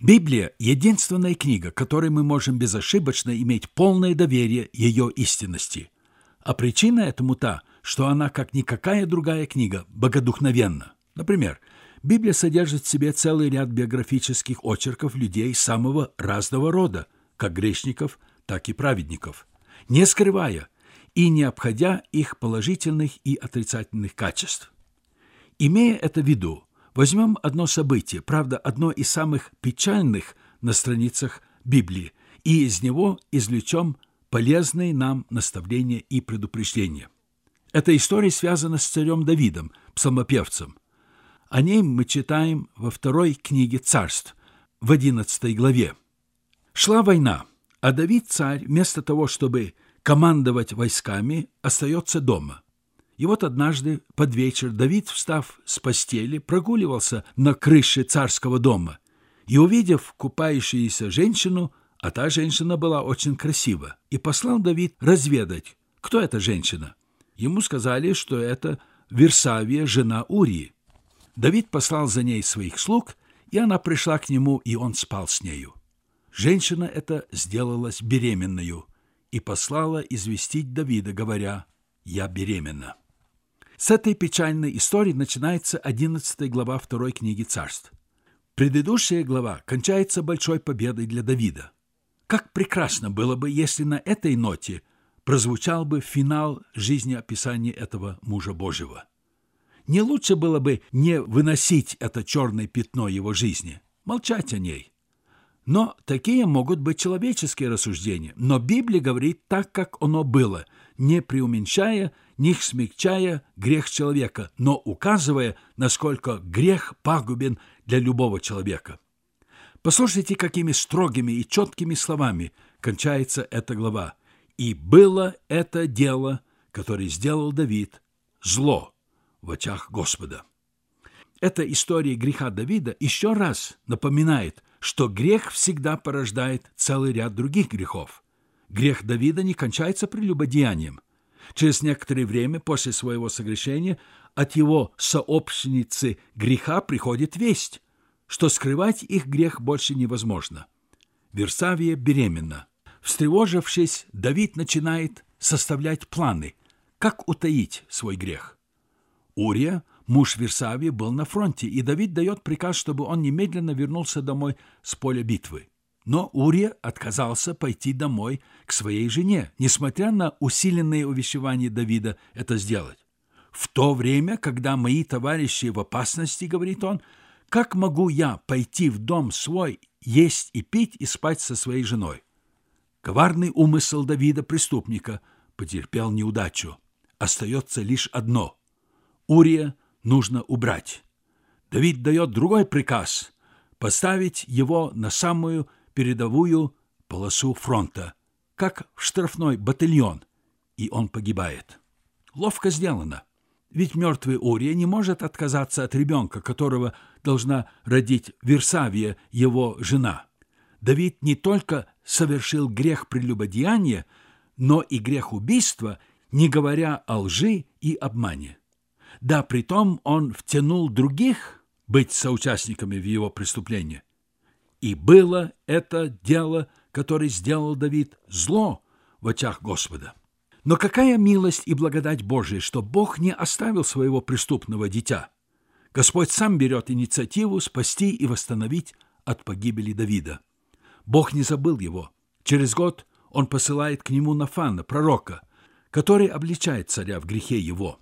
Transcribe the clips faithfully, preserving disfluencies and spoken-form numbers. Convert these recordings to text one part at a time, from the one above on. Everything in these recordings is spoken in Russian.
Библия – единственная книга, которой мы можем безошибочно иметь полное доверие ее истинности. А причина этому та, что она, как никакая другая книга, богодухновенна. Например, Библия содержит в себе целый ряд биографических очерков людей самого разного рода, как грешников, так и праведников, не скрывая и не обходя их положительных и отрицательных качеств. Имея это в виду, возьмем одно событие, правда, одно из самых печальных на страницах Библии, и из него извлечем полезные нам наставления и предупреждения. Эта история связана с царем Давидом, псалмопевцем. О ней мы читаем во второй книге Царств, в одиннадцатой главе. Шла война, а Давид, царь, вместо того, чтобы командовать войсками, остается дома. И вот однажды под вечер Давид, встав с постели, прогуливался на крыше царского дома и, увидев купающуюся женщину, а та женщина была очень красива, и послал Давид разведать, кто эта женщина. Ему сказали, что это Версавия, жена Урии. Давид послал за ней своих слуг, и она пришла к нему, и он спал с нею. Женщина эта сделалась беременною и послала известить Давида, говоря: «Я беременна». С этой печальной истории начинается одиннадцатая глава второй книги Царств. Предыдущая глава кончается большой победой для Давида. Как прекрасно было бы, если на этой ноте прозвучал бы финал жизнеописания этого мужа Божьего. Не лучше было бы не выносить это черное пятно его жизни, молчать о ней. Но такие могут быть человеческие рассуждения. Но Библия говорит так, как оно было, не преуменьшая, не смягчая грех человека, но указывая, насколько грех пагубен для любого человека. Послушайте, какими строгими и четкими словами кончается эта глава. «И было это дело, которое сделал Давид, зло в очах Господа». Эта история греха Давида еще раз напоминает, что грех всегда порождает целый ряд других грехов. Грех Давида не кончается прелюбодеянием. Через некоторое время после своего согрешения от его сообщницы греха приходит весть, что скрывать их грех больше невозможно. Версавия беременна. Встревожившись, Давид начинает составлять планы, как утаить свой грех. Урия, муж Версавии, был на фронте, и Давид дает приказ, чтобы он немедленно вернулся домой с поля битвы. Но Урия отказался пойти домой к своей жене, несмотря на усиленные увещевания Давида это сделать. «В то время, когда мои товарищи в опасности, — говорит он, — как могу я пойти в дом свой, есть и пить и спать со своей женой?» Коварный умысел Давида, преступника, потерпел неудачу. Остается лишь одно — Урия нужно убрать. Давид дает другой приказ — поставить его на самую передовую полосу фронта, как в штрафной батальон, и он погибает. Ловко сделано, ведь мертвый Урия не может отказаться от ребенка, которого должна родить Версавия, его жена. Давид не только совершил грех прелюбодеяния, но и грех убийства, не говоря о лжи и обмане. Да, притом он втянул других быть соучастниками в его преступлении. И было это дело, которое сделал Давид, зло в очах Господа. Но какая милость и благодать Божия, что Бог не оставил своего преступного дитя. Господь сам берет инициативу спасти и восстановить от погибели Давида. Бог не забыл его. Через год он посылает к нему Нафана, пророка, который обличает царя в грехе его.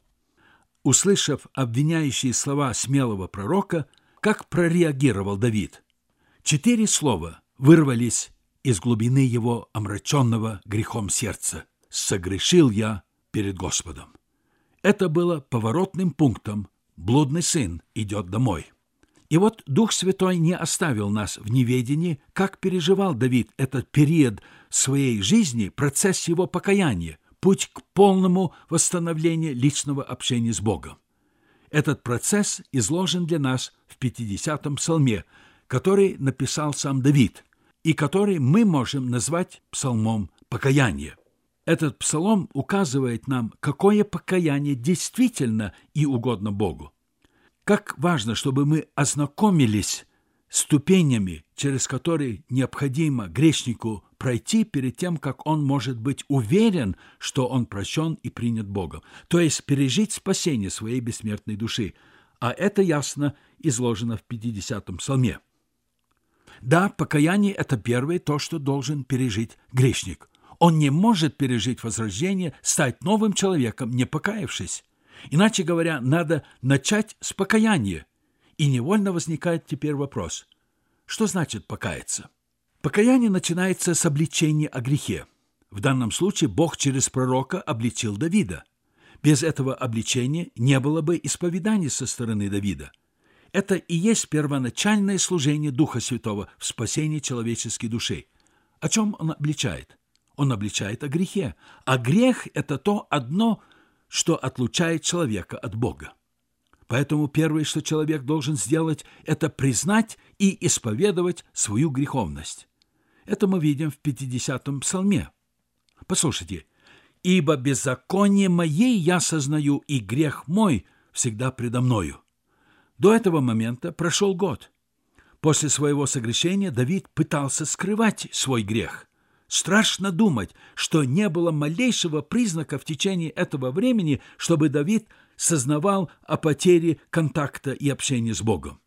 Услышав обвиняющие слова смелого пророка, как прореагировал Давид? Четыре слова вырвались из глубины его омраченного грехом сердца. «Согрешил я перед Господом». Это было поворотным пунктом. Блудный сын идет домой. И вот Дух Святой не оставил нас в неведении, как переживал Давид этот период своей жизни, процесс его покаяния, путь к полному восстановлению личного общения с Богом. Этот процесс изложен для нас в пятидесятом псалме, который написал сам Давид, и который мы можем назвать псалмом покаяния. Этот псалом указывает нам, какое покаяние действительно и угодно Богу. Как важно, чтобы мы ознакомились ступенями, через которые необходимо грешнику пройти перед тем, как он может быть уверен, что он прощен и принят Богом, то есть пережить спасение своей бессмертной души. А это ясно изложено в пятидесятом псалме. Да, покаяние – это первое то, что должен пережить грешник. Он не может пережить возрождение, стать новым человеком, не покаявшись. Иначе говоря, надо начать с покаяния. И невольно возникает теперь вопрос, что значит покаяться? Покаяние начинается с обличения о грехе. В данном случае Бог через пророка обличил Давида. Без этого обличения не было бы исповедания со стороны Давида. Это и есть первоначальное служение Духа Святого в спасении человеческой души. О чем он обличает? Он обличает о грехе. А грех – это то одно, что отлучает человека от Бога. Поэтому первое, что человек должен сделать, это признать и исповедовать свою греховность. Это мы видим в пятидесятом псалме. Послушайте. «Ибо беззаконие моей я сознаю, и грех мой всегда предо мною». До этого момента прошел год. После своего согрешения Давид пытался скрывать свой грех. Страшно думать, что не было малейшего признака в течение этого времени, чтобы Давид сознавал о потере контакта и общения с Богом.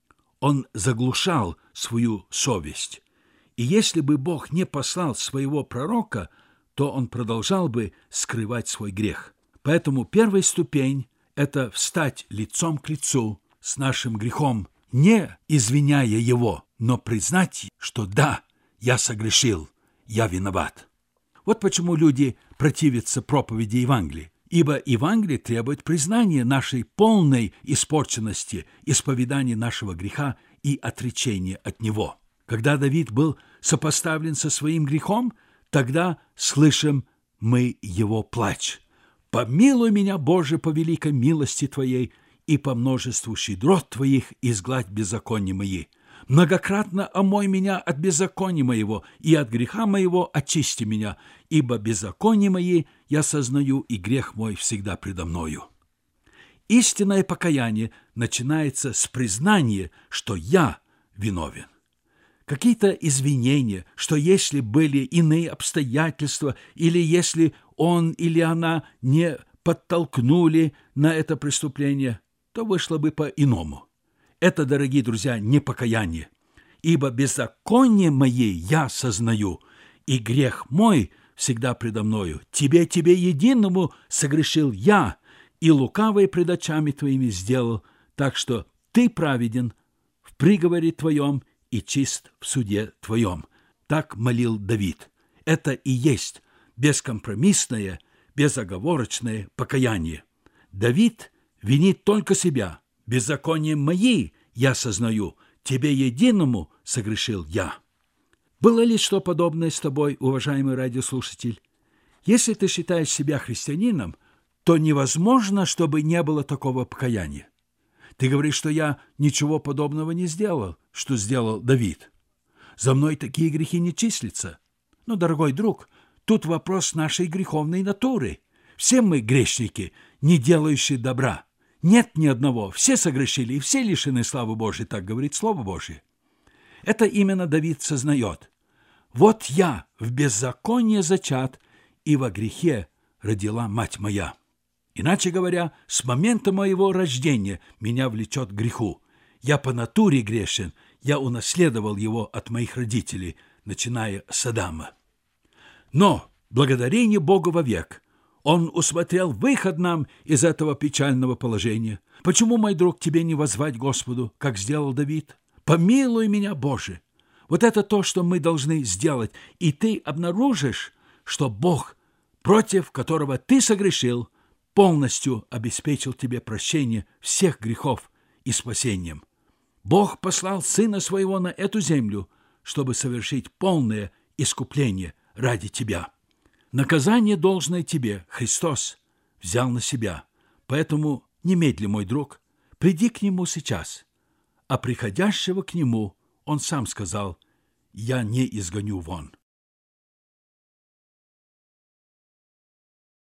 Он заглушал свою совесть. И если бы Бог не послал своего пророка, то он продолжал бы скрывать свой грех. Поэтому первая ступень – это встать лицом к лицу с нашим грехом, не извиняя его, но признать, что да, я согрешил, я виноват. Вот почему люди противятся проповеди Евангелия. Ибо Евангелие требует признания нашей полной испорченности, исповедания нашего греха и отречения от него. Когда Давид был сопоставлен со своим грехом, тогда слышим мы его плач. «Помилуй меня, Боже, по великой милости Твоей, и по множеству щедрот Твоих изгладь беззакония мои. Многократно омой меня от беззакония моего, и от греха моего очисти меня, ибо беззаконие мои я сознаю, и грех мой всегда предо мною». Истинное покаяние начинается с признания, что я виновен. Какие-то извинения, что если были иные обстоятельства, или если он или она не подтолкнули на это преступление, то вышло бы по-иному. Это, дорогие друзья, не покаяние. «Ибо беззаконие моей я сознаю, и грех мой всегда предо мною. Тебе, тебе единому согрешил я, и лукавое пред очами твоими сделал, так что ты праведен в приговоре твоем и чист в суде твоем». Так молил Давид. Это и есть бескомпромиссное, безоговорочное покаяние. Давид винит только себя. «Беззаконие мои я сознаю, тебе единому согрешил я». Было ли что подобное с тобой, уважаемый радиослушатель? Если ты считаешь себя христианином, то невозможно, чтобы не было такого покаяния. Ты говоришь, что я ничего подобного не сделал, что сделал Давид. За мной такие грехи не числятся. Но, дорогой друг, тут вопрос нашей греховной натуры. Все мы грешники, не делающие добра. Нет ни одного, все согрешили и все лишены славы Божией, так говорит Слово Божие. Это именно Давид сознает. «Вот я в беззаконии зачат, и во грехе родила мать моя». Иначе говоря, с момента моего рождения меня влечет к греху. Я по натуре грешен, я унаследовал его от моих родителей, начиная с Адама. Но благодарение Богу вовек, Он усмотрел выход нам из этого печального положения. Почему, мой друг, тебе не воззвать Господу, как сделал Давид? «Помилуй меня, Боже». Вот это то, что мы должны сделать, и ты обнаружишь, что Бог, против которого ты согрешил, полностью обеспечил тебе прощение всех грехов и спасением. Бог послал Сына Своего на эту землю, чтобы совершить полное искупление ради тебя. Наказание, должное тебе, Христос взял на себя. Поэтому немедли, мой друг, приди к Нему сейчас. А приходящего к Нему Он сам сказал: «Я не изгоню вон».